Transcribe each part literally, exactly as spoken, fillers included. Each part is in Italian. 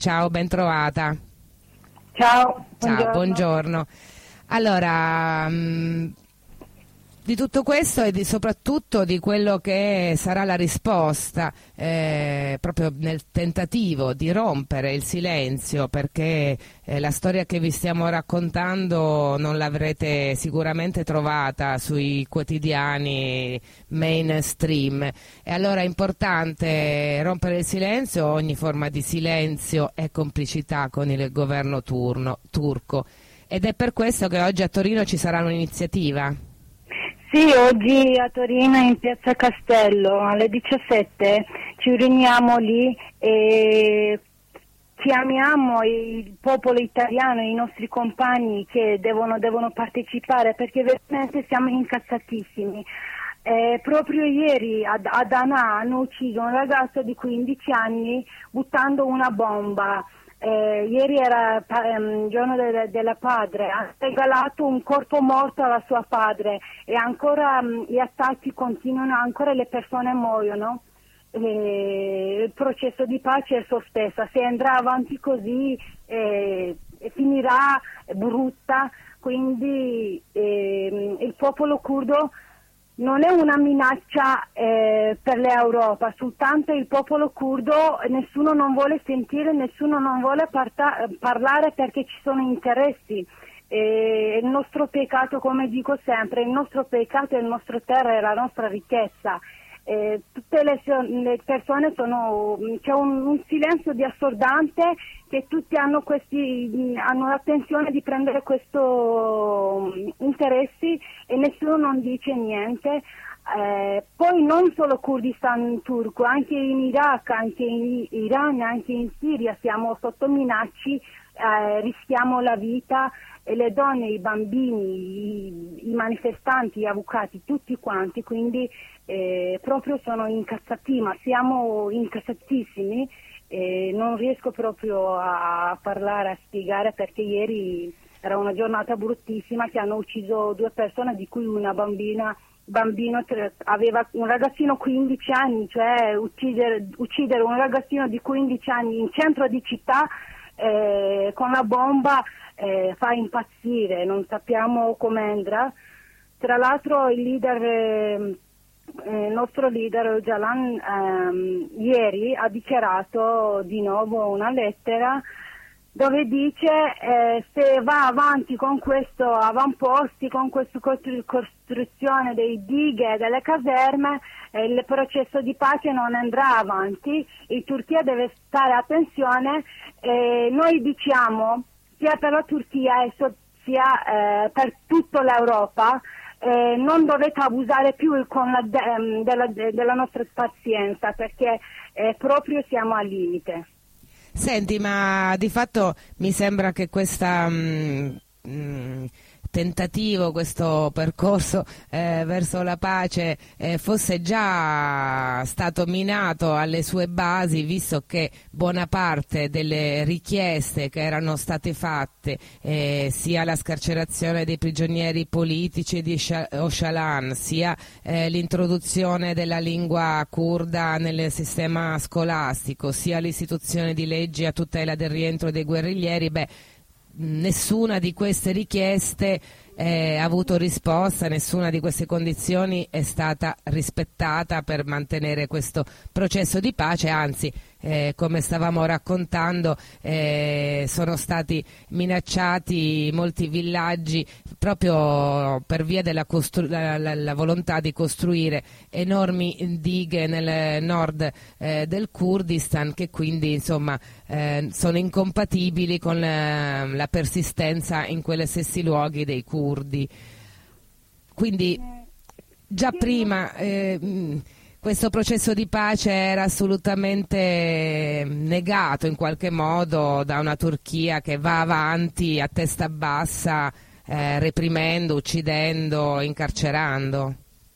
Ciao, ben trovata. Ciao, Ciao, buongiorno. buongiorno. Allora, mh, di tutto questo e di, soprattutto di quello che sarà la risposta, eh, proprio nel tentativo di rompere il silenzio, perché eh, la storia che vi stiamo raccontando non l'avrete sicuramente trovata sui quotidiani mainstream. E allora è importante rompere il silenzio, ogni forma di silenzio e complicità con il governo turno, turco. Ed è per questo che oggi a Torino ci sarà un'iniziativa. Sì, oggi a Torino in Piazza Castello alle diciassette ci riuniamo lì e chiamiamo il popolo italiano, i nostri compagni che devono, devono partecipare, perché veramente siamo incazzatissimi. Eh, proprio ieri ad, a Danà hanno ucciso un ragazzo di quindici anni buttando una bomba. Eh, ieri era il giorno de- della padre, ha regalato un corpo morto alla sua padre e ancora mh, gli attacchi continuano, ancora le persone muoiono. Eh, il processo di pace è sospeso, se andrà avanti così eh, finirà brutta, quindi eh, il popolo curdo non è una minaccia eh, per l'Europa, soltanto il popolo curdo, nessuno non vuole sentire, nessuno non vuole parta- parlare perché ci sono interessi. Eh, il nostro peccato, come dico sempre, il nostro peccato è il nostro terra e la nostra ricchezza. Eh, tutte le, le persone sono, c'è un, un silenzio di assordante che tutti hanno questi, hanno l'attenzione di prendere questo interessi e nessuno non dice niente. Eh, poi non solo Kurdistan turco, anche in Iraq, anche in Iran, anche in Siria siamo sotto minacce, eh, rischiamo la vita e le donne, i bambini, i, i manifestanti, gli avvocati, tutti quanti, quindi eh, proprio sono incazzati, ma siamo incazzatissimi e non riesco proprio a parlare, a spiegare, perché ieri era una giornata bruttissima che hanno ucciso due persone, di cui una bambina bambino aveva un ragazzino quindici anni, cioè uccidere, uccidere un ragazzino di quindici anni in centro di città eh, con la bomba eh, fa impazzire, non sappiamo come andrà. Tra l'altro il leader, eh, il nostro leader Öcalan ehm, ieri ha dichiarato di nuovo una lettera dove dice eh, se va avanti con questo avamposti, con questa costru- costruzione dei dighe e delle caserme, eh, il processo di pace non andrà avanti, il Turchia deve stare attenzione, eh, noi diciamo sia per la Turchia e so- sia eh, per tutta l'Europa, eh, non dovete abusare più con la de- della, de- della nostra pazienza, perché eh, proprio siamo al limite. Senti, ma di fatto mi sembra che questa mh, mh, tentativo, questo percorso eh, verso la pace eh, fosse già stato minato alle sue basi, visto che buona parte delle richieste che erano state fatte, eh, sia la scarcerazione dei prigionieri politici di Öcalan, sia eh, l'introduzione della lingua curda nel sistema scolastico, sia l'istituzione di leggi a tutela del rientro dei guerriglieri, beh, nessuna di queste richieste eh, ha avuto risposta, nessuna di queste condizioni è stata rispettata per mantenere questo processo di pace, anzi eh, come stavamo raccontando eh, sono stati minacciati molti villaggi proprio per via della costru- la, la, la volontà di costruire enormi dighe nel nord eh, del Kurdistan, che quindi insomma eh, sono incompatibili con la, la persistenza in quelle stessi luoghi dei curdi. Quindi già prima eh, mh, questo processo di pace era assolutamente negato in qualche modo da una Turchia che va avanti a testa bassa, eh, reprimendo, uccidendo, incarcerando.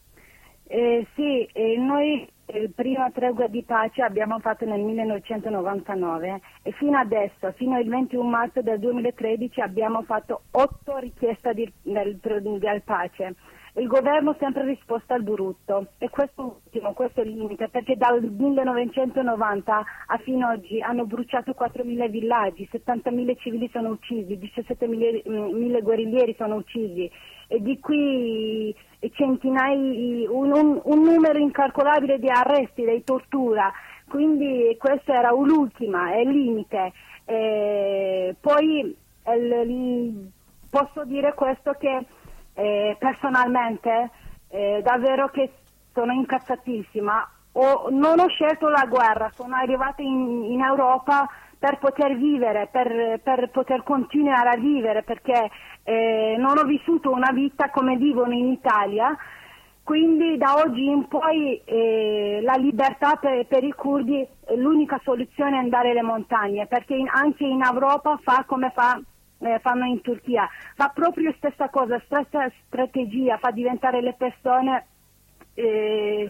Eh, sì, eh, noi il prima tregua di pace abbiamo fatto nel millenovecentonovantanove e fino adesso, fino al ventuno marzo del duemilatredici, abbiamo fatto otto richieste di, del, del pace. il governo ha sempre risposto al brutto, e questo ultimo, questo è il limite, perché dal millenovecentonovanta a fino ad oggi hanno bruciato quattromila villaggi, settantamila civili sono uccisi, diciassettemila guerriglieri sono uccisi, e di qui centinaia, un, un, un numero incalcolabile di arresti, di tortura, quindi questa era l'ultima, è il limite. Eh, poi il, posso dire questo che Eh, personalmente eh, davvero che sono incazzatissima. Ho, non ho scelto la guerra, sono arrivata in, in Europa per poter vivere, per, per poter continuare a vivere, perché eh, non ho vissuto una vita come vivono in Italia, quindi da oggi in poi eh, la libertà per, per i curdi, l'unica soluzione è andare alle montagne, perché in, anche in Europa fa come fa Eh, fanno in Turchia, fa proprio la stessa cosa, stessa strategia, fa diventare le persone eh,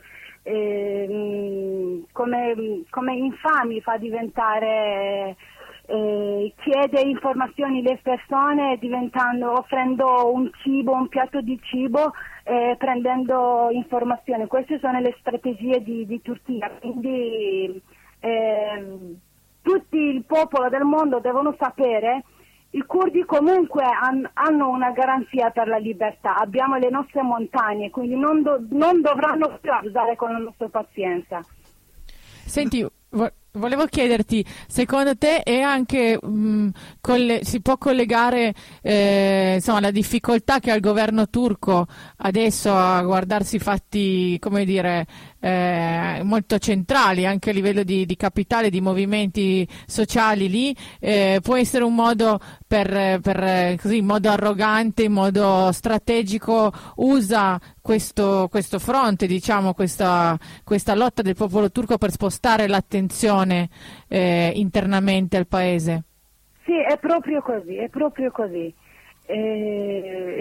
eh, come, come infami, fa diventare, eh, chiede informazioni alle persone diventando, offrendo un cibo, un piatto di cibo, eh, prendendo informazioni. Queste sono le strategie di, di Turchia, quindi eh, tutti il popolo del mondo devono sapere. I curdi comunque han, hanno una garanzia per la libertà, abbiamo le nostre montagne, quindi non, do, non dovranno più abusare con la nostra pazienza. Senti, vo- volevo chiederti, secondo te è anche mh, colle- si può collegare eh, insomma, la difficoltà che ha il governo turco adesso a guardarsi fatti, come dire, eh, molto centrali anche a livello di, di capitale, di movimenti sociali lì, eh, può essere un modo per, per così, in modo arrogante, in modo strategico, usa questo, questo fronte, diciamo, questa, questa lotta del popolo turco per spostare l'attenzione eh, internamente al paese? Sì, è proprio così, è proprio così. Eh...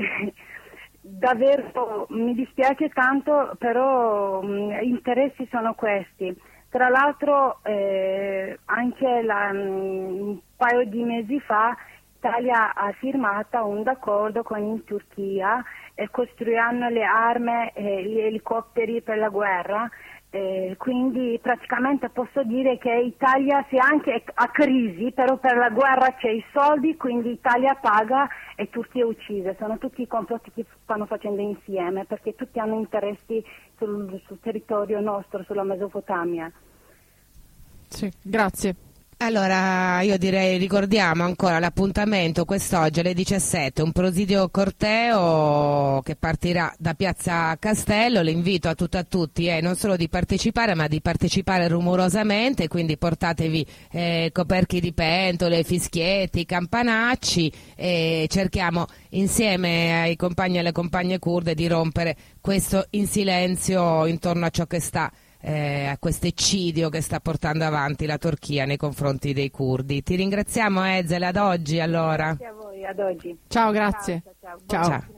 Davvero mi dispiace tanto, però gli interessi sono questi. Tra l'altro eh, anche la, un paio di mesi fa l'Italia ha firmato un accordo con in Turchia e costruiranno le armi e gli elicotteri per la guerra. Eh, quindi praticamente posso dire che Italia sia anche a crisi, però per la guerra c'è i soldi, quindi Italia paga e Turchia uccide. Sono tutti i complotti che stanno facendo insieme, perché tutti hanno interessi sul, sul territorio nostro, sulla Mesopotamia. Sì, grazie. Allora, io direi, ricordiamo ancora l'appuntamento quest'oggi alle diciassette, un presidio corteo che partirà da Piazza Castello. L'invito a tutte e a tutti è non solo di partecipare, ma di partecipare rumorosamente, quindi portatevi eh, coperchi di pentole, fischietti, campanacci, e cerchiamo insieme ai compagni e alle compagne kurde di rompere questo in silenzio intorno a ciò che sta Eh, a questo eccidio che sta portando avanti la Turchia nei confronti dei curdi. Ti ringraziamo, Ezel, ad oggi allora. Grazie a voi, ad oggi. Ciao, grazie. Ciao, ciao, ciao. Ciao.